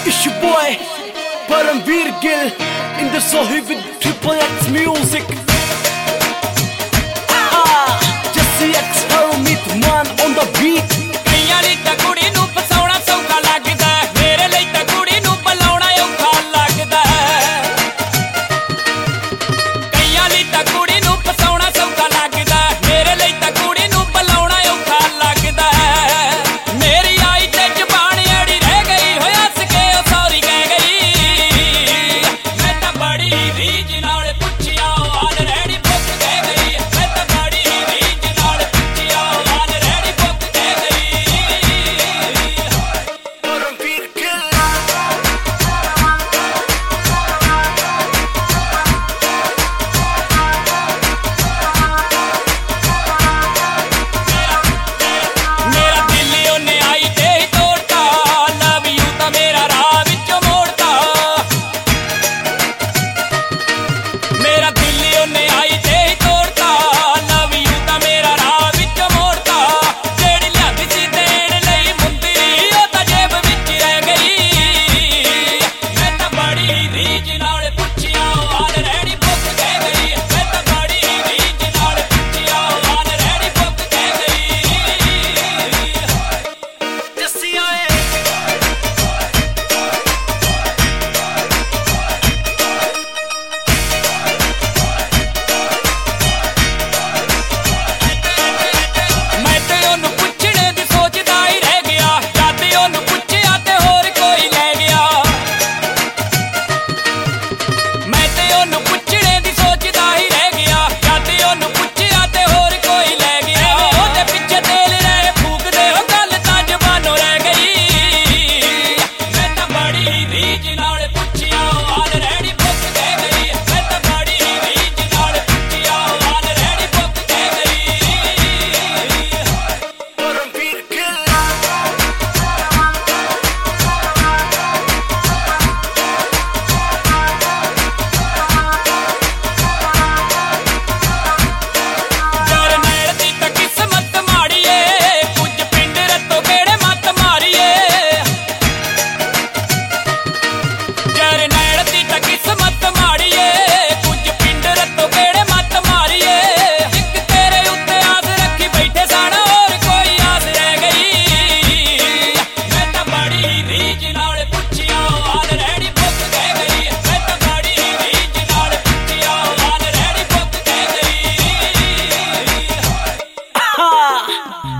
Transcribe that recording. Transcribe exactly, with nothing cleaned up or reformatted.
It's your boy Paramveer Gill in the Sohi with Triple X music. Ah, Jesse X Harumit man on the beat. ਕਈਆਂ ਲਈ ਤਾਂ ਕੁੜੀ ਨੂੰ ਫਸਾਉਣਾ ਸੌਖਾ ਲੱਗਦਾ, ਮੇਰੇ ਲਈ ਤਾਂ ਕੁੜੀ ਨੂੰ ਬੁਲਾਉਣਾ ਔਖਾ ਲੱਗਦਾ। ਕਈਆਂ ਲਈ ਤਾਂ ਕੁੜੀ ਨੂੰ ਫਸਾਉਣਾ ਸੌਖਾ ਲੱਗਦਾ, ਮੇਰੇ ਲਈ ਤਾਂ ਕੁੜੀ ਨੂੰ ਬੁਲਾਉਣਾ ਔਖਾ ਲੱਗਦਾ। ਮੇਰੀ ਆਈ ਤੇ ਜ਼ਬਾਨ ਅੜੀ ਰਹਿ ਗਈ, ਹੋਇਆ ਸਕੇ ਉਹ ਸੌਰੀ ਕਹਿ ਗਈ। ਮੈਂ ਤਾਂ ਬੜੀ ਰੀਝ ਨਾਲ ਪੁੱਛਿਆ ਆਲਰੇਡੀ ਬੁੱਕ ਕਹਿ ਗਈ। ਮੈਂ ਤਾਂ ਬੜੀ ਰੀਝ ਨਾਲ ਪੁੱਛਿਆ ਆਲਰੇਡੀ ਬੁੱਕ ਕਹਿ ਗਈ। Paramveer Gill. ਮੇਰਾ ਦਿਲ ਉਹਨੇ ਆਈ ਤੇ ਹੀ ਤੋੜਤਾ, ਲਵ ਯੂ ਤਾਂ ਮੇਰਾ ਰਾਹ ਵਿੱਚੋਂ ਮੋੜਤਾ। ਮੇਰਾ ਦਿਲ ਉਹਨੇ ਆਈ ਤੇ ਹੀ ਤੋੜਤਾ, ਲਵ ਯੂ ਤਾਂ ਮੇਰਾ ਰਾਹ ਵਿੱਚੋਂ ਮੋੜਤਾ। ਜਿਹੜੀ ਲਿਆਂਦੀ ਸੀ ਦੇਣ ਲਈ ਮੁੰਦਰੀ, ਉਹ ਤਾਂ ਜੇਬ ਵਿੱਚ ਰਹਿ ਗਈ। ਮੈਂ ਤਾਂ ਬੜੀ ਰੀਝ ਨਾਲ ਪੁੱਛਿਆ ਆਲਰੇਡੀ ਬੁੱਕ ਕਹਿ ਗਈ। ਮੈਂ ਤਾਂ ਬੜੀ ਰੀਝ ਨਾਲ ਪੁੱਛਿਆ ਆਲਰੇਡੀ ਬੁੱਕ ਕਹਿ ਗਈ। Jesse ਆਏ ਮੈਂ ਤੇ ਉਹਨੂੰ ਪੁੱਛਣੇ ਦੀ ਸੋਚਦਾ ਹੀ ਰਹਿ ਗਿਆ, ਜਦ ਉਹਨੂੰ ਪੁੱਛਿਆ ਤੇ ਹੋਰ ਕੋਈ ਲੈ ਗਿਆ। ਮੈਂ ਤੇ ਉਹਨੂੰ ਪੁੱਛਣੇ ਦੀ ਸੋਚਦਾ ਹੀ ਰਹਿ ਗਿਆ, ਜਦ ਉਹਨੂੰ ਪੁੱਛਿਆ ਤੇ ਹੋਰ ਕੋਈ ਲੈ ਗਿਆ। ਉਹਦੇ ਪਿੱਛੇ ਤੇਲ ਰਹੇ ਫੂਕਦੇ, ਉਹ ਗੱਲ ਤਾਂ ਜ਼ਬਾਨੋਂ ਰਹਿ ਗਈ। ਮੈਂ ਤਾਂ ਬੜੀ ਰੀਝ ਨਾਲ ਪੁੱਛਿਆ ਆਲਰੇਡੀ ਬੁੱਕ ਕਹਿ ਗਈ। ਮੈਂ ਤਾਂ ਬੜੀ ਰੀਝ ਨਾਲ ਪੁੱਛਿਆ ਆਲਰੇਡੀ ਬੁੱਕ ਕਹਿ ਗਈ। Paramveer Gill. ਜਰਨੈਲ ਦੀ ਤਾਂ ਕਿਸਮਤ ਮਾੜੀ ਏ, ਕੁਝ ਪਿੰਡ ਰੱਤੋਂ ਕਿਹੜੇ ਮੱਤ ਮਾਰੀਏ। ਜਰਨੈਲ ਦੀ ਤਾਂ ਕਿਸਮਤ ਮਾੜੀ ਏ, ਕੁਝ ਪਿੰਡ ਰੱਤੋਂ ਕਿਹੜੇ ਮੱਤ ਮਾਰੀਏ। ਇੱਕ ਤੇਰੇ ਉੱਤੇ ਆਸ ਰੱਖੀ ਬੈਠੇ ਸਨ, ਹੋਰ ਕੋਈ ਆਸ ਰਹਿ ਗਈ। ਮੈਂ ਤਾਂ ਬੜੀ ਰੀਝ ਨਾਲ ਪੁੱਛਿਆ ਆਲਰੇਡੀ ਬੁੱਕ ਕਹਿ ਗਈ। ਮੈਂ ਤਾਂ ਬੜੀ ਰੀਝ ਨਾਲ ਪੁੱਛਿਆ ਆਲਰੇਡੀ ਬੁੱਕ ਕਹਿ ਗਈ। Ah,